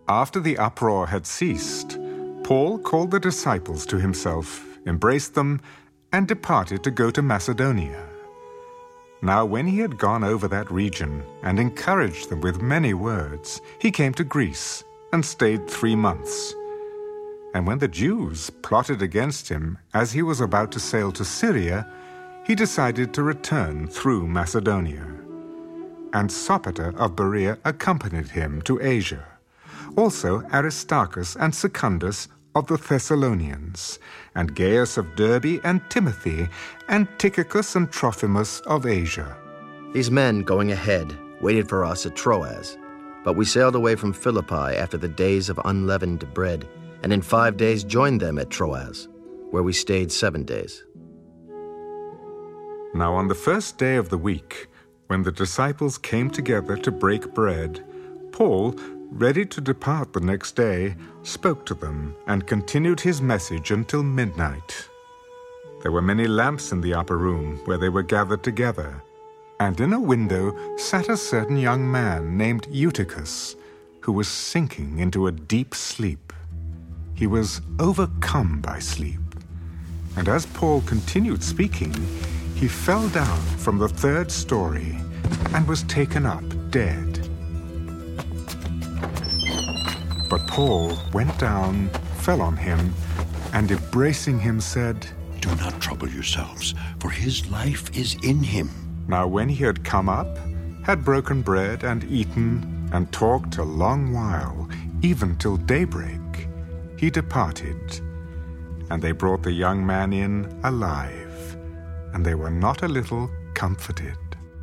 After the uproar had ceased, Paul called the disciples to himself, embraced them, and departed to go to Macedonia. Now when he had gone over that region and encouraged them with many words, he came to Greece and stayed 3 months. And when the Jews plotted against him as he was about to sail to Syria, he decided to return through Macedonia. And Sopater of Berea accompanied him to Asia. Also Aristarchus and Secundus of the Thessalonians, and Gaius of Derbe and Timothy, and Tychicus and Trophimus of Asia. These men going ahead waited for us at Troas, but we sailed away from Philippi after the days of unleavened bread, and in 5 days joined them at Troas, where we stayed 7 days. Now on the first day of the week, when the disciples came together to break bread, Paul, ready to depart the next day, spoke to them and continued his message until midnight. There were many lamps in the upper room where they were gathered together, and in a window sat a certain young man named Eutychus, who was sinking into a deep sleep. He was overcome by sleep, and as Paul continued speaking, he fell down from the 3rd story and was taken up dead. But Paul went down, fell on him, and embracing him said, "Do not trouble yourselves, for his life is in him." Now when he had come up, had broken bread and eaten, and talked a long while, even till daybreak, he departed. And they brought the young man in alive, and they were not a little comforted.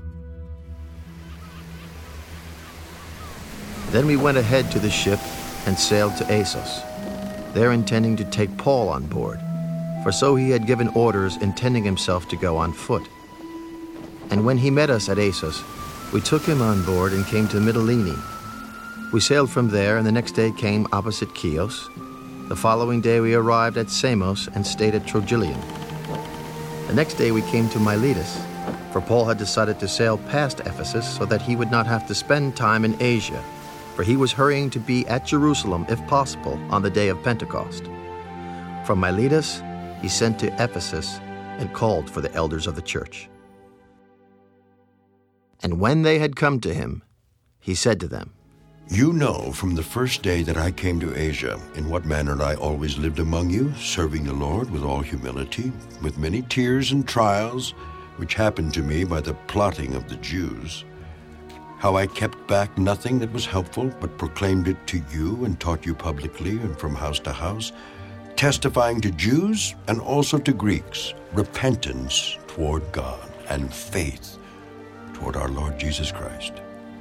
Then we went ahead to the ship and sailed to Assos, there intending to take Paul on board, for so he had given orders, intending himself to go on foot. And when he met us at Assos, we took him on board and came to Mytilene. We sailed from there, and the next day came opposite Chios. The following day we arrived at Samos and stayed at Trogyllium. The next day we came to Miletus, for Paul had decided to sail past Ephesus so that he would not have to spend time in Asia, for he was hurrying to be at Jerusalem, if possible, on the day of Pentecost. From Miletus he sent to Ephesus and called for the elders of the church. And when they had come to him, he said to them, "You know from the first day that I came to Asia in what manner I always lived among you, serving the Lord with all humility, with many tears and trials, which happened to me by the plotting of the Jews. How I kept back nothing that was helpful, but proclaimed it to you and taught you publicly and from house to house, testifying to Jews and also to Greeks, repentance toward God and faith toward our Lord Jesus Christ.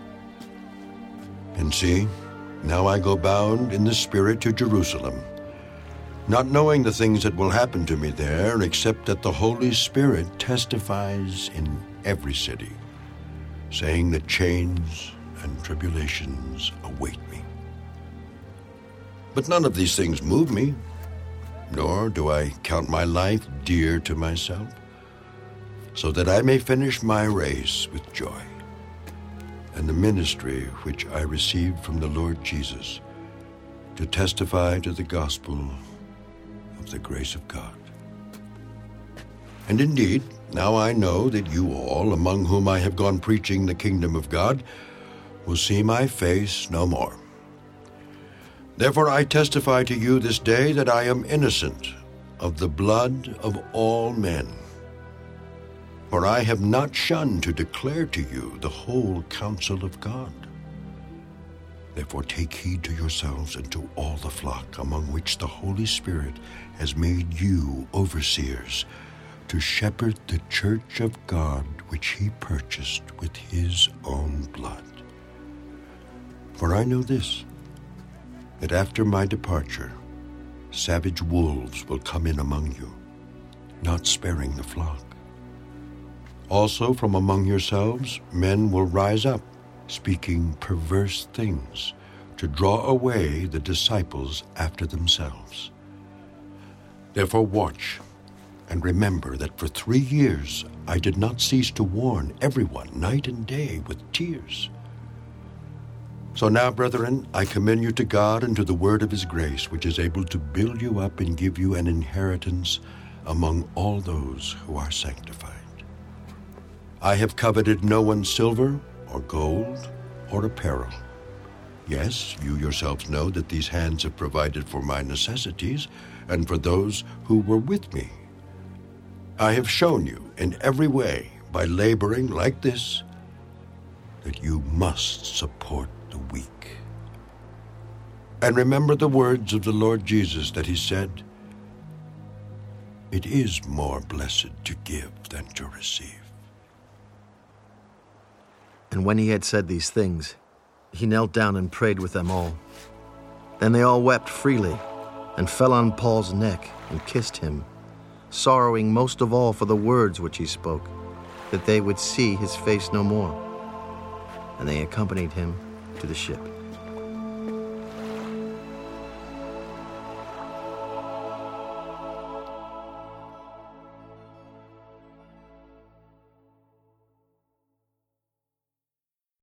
And see, now I go bound in the Spirit to Jerusalem, not knowing the things that will happen to me there, except that the Holy Spirit testifies in every city, saying that chains and tribulations await me. But none of these things move me, nor do I count my life dear to myself, so that I may finish my race with joy, and the ministry which I received from the Lord Jesus, to testify to the gospel of the grace of God. And indeed, now I know that you all, among whom I have gone preaching the kingdom of God, will see my face no more. Therefore I testify to you this day that I am innocent of the blood of all men. For I have not shunned to declare to you the whole counsel of God. Therefore take heed to yourselves and to all the flock among which the Holy Spirit has made you overseers, to shepherd the church of God which he purchased with his own blood. For I know this, that after my departure, savage wolves will come in among you, not sparing the flock. Also from among yourselves men will rise up, speaking perverse things, to draw away the disciples after themselves. Therefore watch, and remember that for 3 years I did not cease to warn everyone night and day with tears. So now, brethren, I commend you to God and to the word of his grace, which is able to build you up and give you an inheritance among all those who are sanctified. I have coveted no one's silver or gold or apparel. Yes, you yourselves know that these hands have provided for my necessities and for those who were with me. I have shown you in every way, by laboring like this, that you must support the weak. And remember the words of the Lord Jesus that he said, "It is more blessed to give than to receive." And when he had said these things, he knelt down and prayed with them all. Then they all wept freely and fell on Paul's neck and kissed him, sorrowing most of all for the words which he spoke, that they would see his face no more. And they accompanied him to the ship.